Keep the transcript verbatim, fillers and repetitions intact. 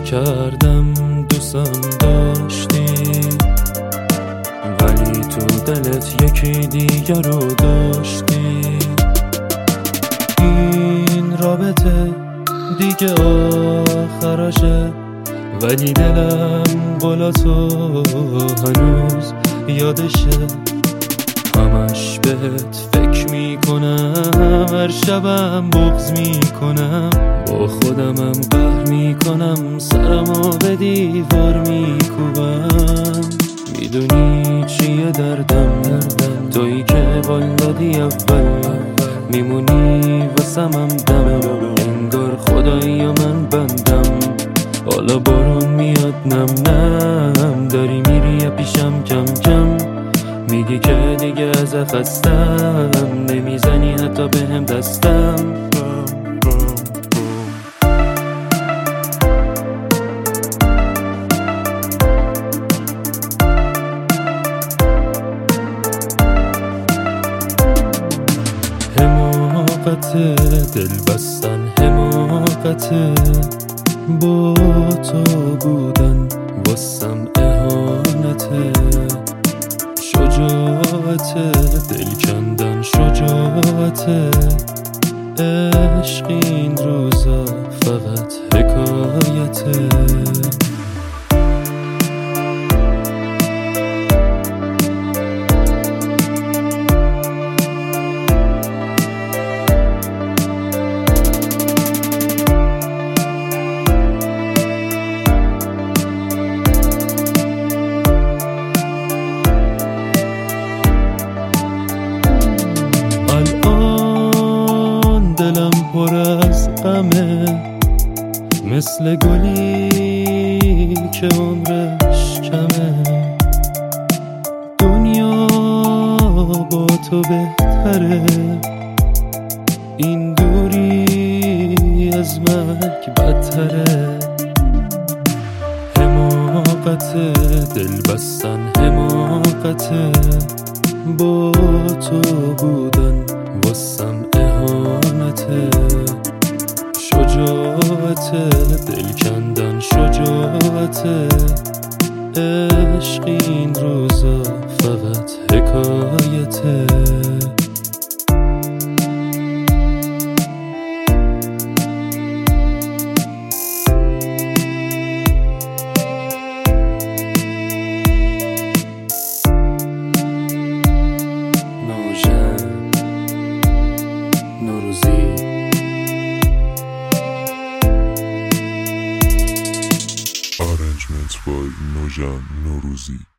کردم دوستم داشتی، ولی تو دلت یکی دیگر رو داشتی. این رابطه دیگه آخرشه، ولی دلم قولا تو هنوز یادشه. همش بهت فکر میکنم، هر شبم بغض میکنم، با خودمم قهر میکنم، سرمو به دیوار میکوبم. میدونی چیه دردم؟ دردم تویی که قول دادی اول، میمونی واسمم دم، انگار خدایی و من بندم. حالا بارون میاد نم نم، داری میری پیشم کم کم، میگی که دیگه از خستم، نمیزنی حتی بهم دستم. حماقت دل بستن، حماقت با تو بودن واسم اهانته، شجاعت دل کندن، شجاعت عشق این روزا فقط حکایته. دلم پر از غمه، مثل گلی که عمرش کمه. دنیا با تو بهتره، این دوری از مرگ بدتره. حماقت دل بستن، حماقت با تو بودن واسم اهانته، شجاعت دل کندن، شجاعت عشق این روزا فقط حکایته. Arrangements by Nojan Noruzi.